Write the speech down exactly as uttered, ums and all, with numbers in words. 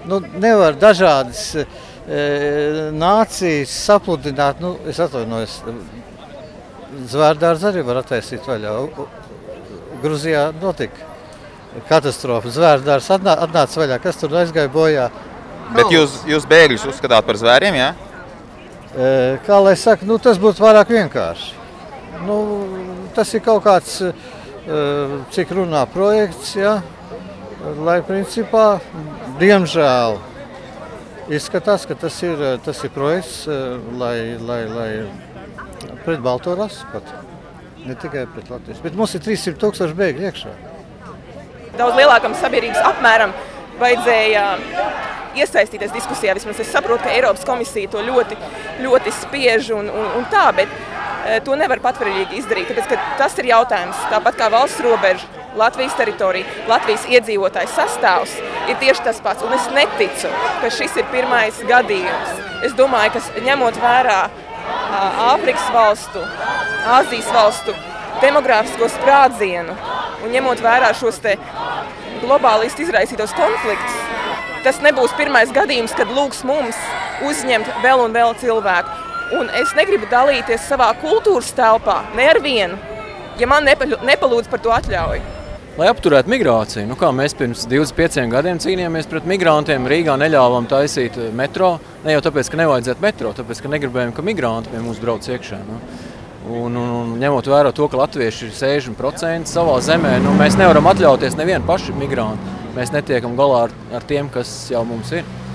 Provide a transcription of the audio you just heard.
Nu, nevar dažādas e, nācijas sapludināt, nu, es atvainojos, Zvērdārzu arī var attaisīt vaļā. Gruzijā notika katastrofa. Zvērdārs atnā, atnāca vaļā, kas tur aizgāja bojā. Bet jūs, jūs bēgļus uzskatāt par zvēriem, jā? E, kā lai saka, nu, tas būtu vairāk vienkārši. Nu, tas ir kaut kāds, e, cik runā projekts, jā, lai principā, diemžēl, izskatās, ka tas ir, tas ir projekts, lai, lai, lai pret balto rasu pat, ne tikai pret Latvijas. Bet mums ir trīs simt tūkstoši bēgļu iekšā. Daudz lielākam sabiedrības apmēram vajadzēja iesaistīties diskusijā. Vismaz es saprotu, ka Eiropas komisija to ļoti, ļoti spiež un, un, un tā, bet e, to nevar patvaļīgi izdarīt, tāpēc, ka tas ir jautājums. Tāpat kā valsts robeža, Latvijas teritorija, Latvijas iedzīvotājs sastāvs ir tieši tas pats. Un es neticu, ka šis ir pirmais gadījums. Es domāju, ka ņemot vērā Āfrikas valstu, Āzijas valstu demogrāfisko sprādzienu un ņemot vērā šos te globālistu izraisītos konfliktus, tas nebūs pirmais gadījums, kad lūgs mums uzņemt vēl un vēl cilvēku. Un es negribu dalīties savā kultūras telpā, ne ar vienu, ja man nepalūdz par to atļauju. Lai apturētu migrāciju, nu kā mēs pirms divdesmit pieciem gadiem cīnījāmies pret migrantiem, Rīgā neļāvām taisīt metro, ne jau tāpēc, ka nevajadzētu metro, tāpēc, ka negribējām, ka migranti pie mums brauc iekšā. Nu. Un, un, un ņemot vērā to, ka latvieši ir sešdesmit procenti savā zemē, nu, mēs nevaram atļauties nevienu pašu migrantu. Mēs netiekam galā ar, ar tiem, kas jau mums ir.